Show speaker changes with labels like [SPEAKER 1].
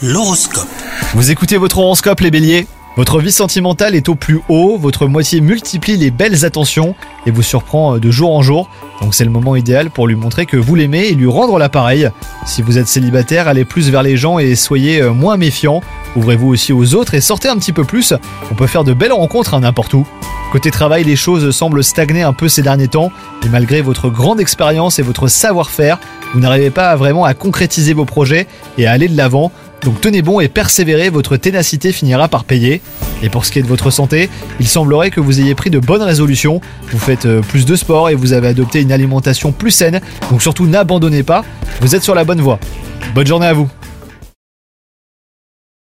[SPEAKER 1] L'horoscope.
[SPEAKER 2] Vous écoutez votre horoscope les béliers. Votre vie sentimentale est au plus haut, votre moitié multiplie les belles attentions et vous surprend de jour en jour. Donc c'est le moment idéal pour lui montrer que vous l'aimez et lui rendre l'appareil. Si vous êtes célibataire, allez plus vers les gens et soyez moins méfiant. Ouvrez-vous aussi aux autres et sortez un petit peu plus. On peut faire de belles rencontres n'importe où. Côté travail, les choses semblent stagner un peu ces derniers temps et malgré votre grande expérience et votre savoir-faire, vous n'arrivez pas vraiment à concrétiser vos projets et à aller de l'avant. Donc tenez bon et persévérez, votre ténacité finira par payer. Et pour ce qui est de votre santé, il semblerait que vous ayez pris de bonnes résolutions. Vous faites plus de sport et vous avez adopté une alimentation plus saine. Donc surtout n'abandonnez pas, vous êtes sur la bonne voie. Bonne journée à vous.